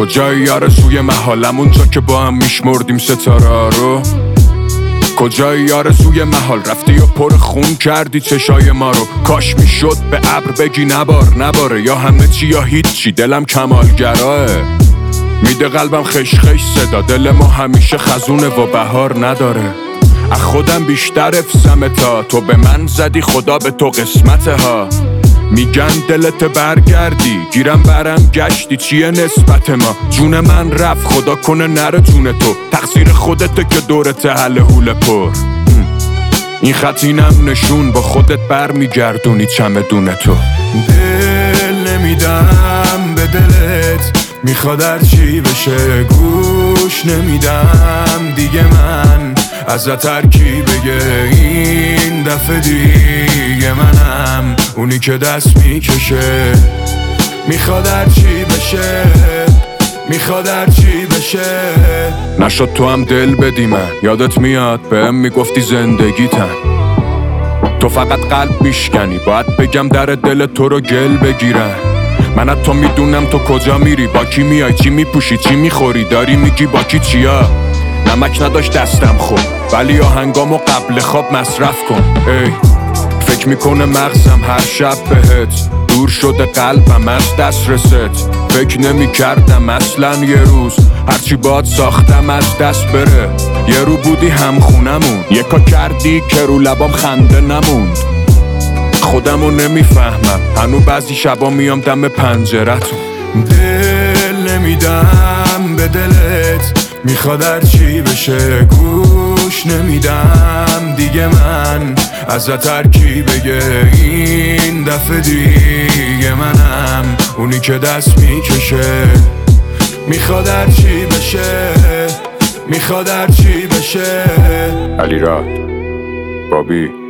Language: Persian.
کجای یار سوی محالم اونجا که با هم میشمردیم ستاره رو؟ کجای یار سوی محال رفتی و پر خون کردی چشای ما رو؟ کاش میشد به ابر بگی نباره یا همه چی یا هیچی، دلم کمالگراه میده قلبم خش خش صدا، دل ما همیشه خزونه و بهار نداره. از خودم بیشتر افسمه تا تو به من زدی خدا به تو قسمته ها. میگن دلت برگردی گیرم برم گشتی، چیه نسبت ما؟ جون من رفت خدا کنه نره جون تو، تقصیر خودته که دورت حل حول پر. این خط اینم نشون با خودت بر میگردونی چمدون تو. دل نمیدم به دلت میخواد هرچی بشه، گوش نمیدم دیگه من ازت هرکی بگه. این دفعه دیگه منم اونی که دست میکشه، میخواد هرچی بشه، میخواد هرچی بشه. نشد تو هم دل بدی من، یادت میاد بهم میگفتی زندگیتن، تو فقط قلب میشکنی، باید بگم در دل تو رو گل بگیرن. من از تو میدونم تو کجا میری، با کی میای، چی میپوشی، چی میخوری، داری میگی با کی چیا. نمک نداشت دستم خوب ولی آهنگامو قبل خواب مصرف کن. ای فکر میکنه مغزم هر شب بهت، دور شده قلبم از دست رست. فکر نمیکردم اصلا یه روز هرچی باد ساختم از دست بره. یه رو بودی هم خونمون، یکا کردی که رو لبام خنده نموند. خودمو نمیفهمم هنو بعضی شبا میام دم پنجرتون. دل نمیدم به دلت میخواد هرچی بشه، گوش نمیدم دیگه من ازت هرکی بگه. این دفعه دیگه منم اونی که دست میکشه، میخواد هرچی بشه، میخواد هرچی بشه. علیراد بابی